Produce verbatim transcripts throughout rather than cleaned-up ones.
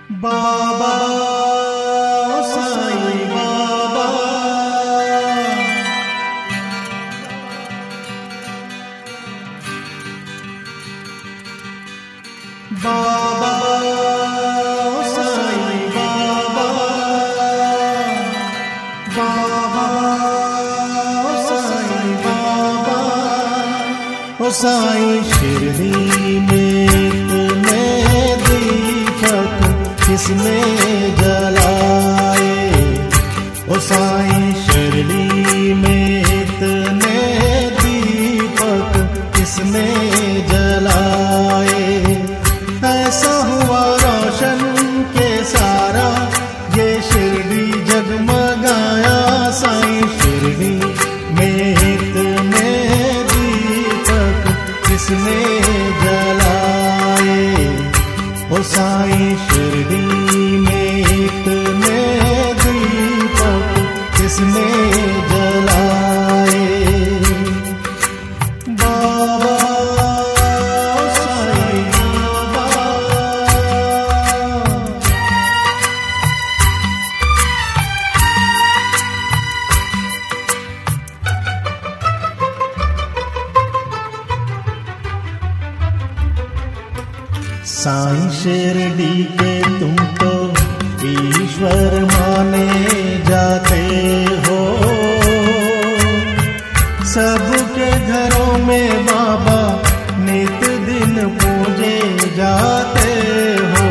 बाबा साईं बाबा, बाबा साईं बाबा, बाबा साईं बाबा। ओ साईं शिरडी में तूने दीपक किसने जलाए, ओ साईं शिरडी में इतने दीपक किसने जलाए। ऐसा हुआ रोशन के सारा ये शिरडी जगमगाया, साईं शिरडी में इतने दीपक किसने जलाए, ओ साईं शिरडी में इतने दीपक किसने जलाए। बाबा साईं बाबा, साईं शिरडी के तुम तो ईश्वर माने जाते हो, सबके घरों में बाबा नित दिन पूजे जाते हो।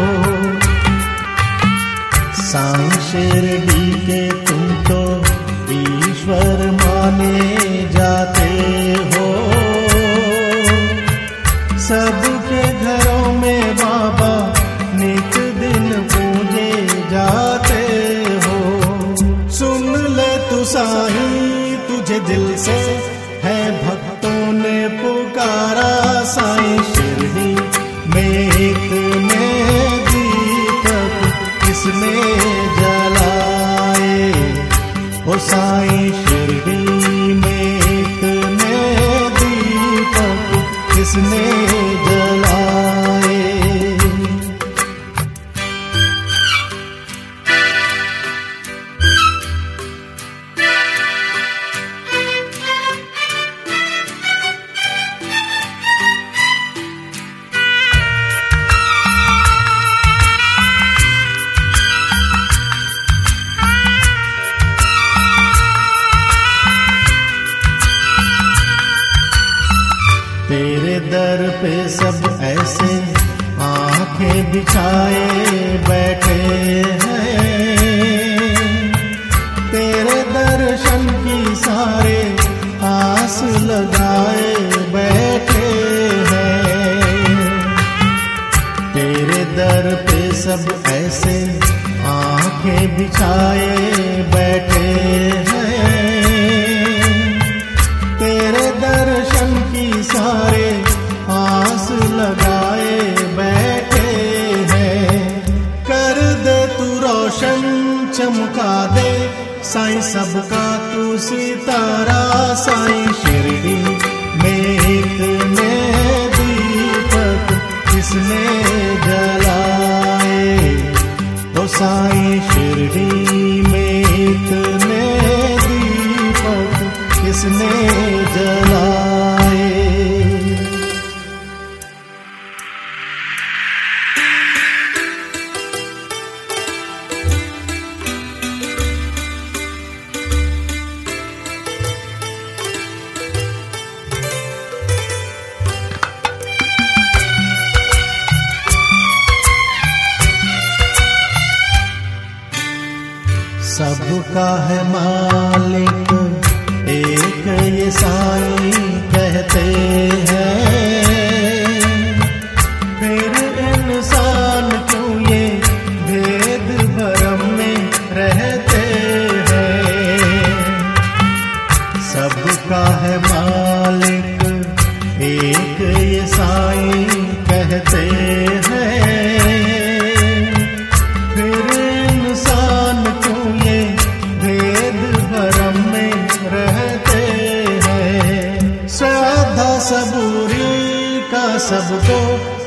साईं शिरडी के तुम तो ईश्वर माने जाते हो, सबके घरों में बाबा नित दिन पूजे जाते हो। सुन ले तू साईं तुझे दिल से है भक्तों ने पुकारा, साईं शिरडी में इतने दीपक किसने जलाए, ओ साईं शिरडी में इतने दीपक किसने जलाए। तेरे दर पे सब ऐसे आंखें बिछाए बैठे हैं, तेरे दर्शन की सारे आस लगाए बैठे हैं। तेरे दर पे सब ऐसे आंखें बिछाए बैठे हैं, तेरे दर्शन की सारे आस लगाए बैठे हैं। कर दे तू रोशन चमका दे साईं सबका तू सितारा, साईं शिरडी में इतने दीपक किसने जलाए, ओ साईं शिरडी में इतने दीपक किसने जलाए। सबका है मालिक एक ये साईं कहते हैं, फिर इंसान क्यों ये भेद भरम में रहते हैं। सबका है मालिक एक ये साईं कहते हैं, फिर इंसान क्यों ये भेद भरम में रहते हैं। श्रद्धा सबूरी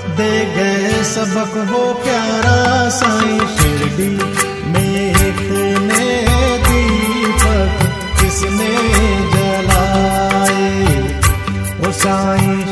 दे गए सबक वो प्यारा साईं। शिरडी में इतने दीपक किसने जलाए, ओ साईं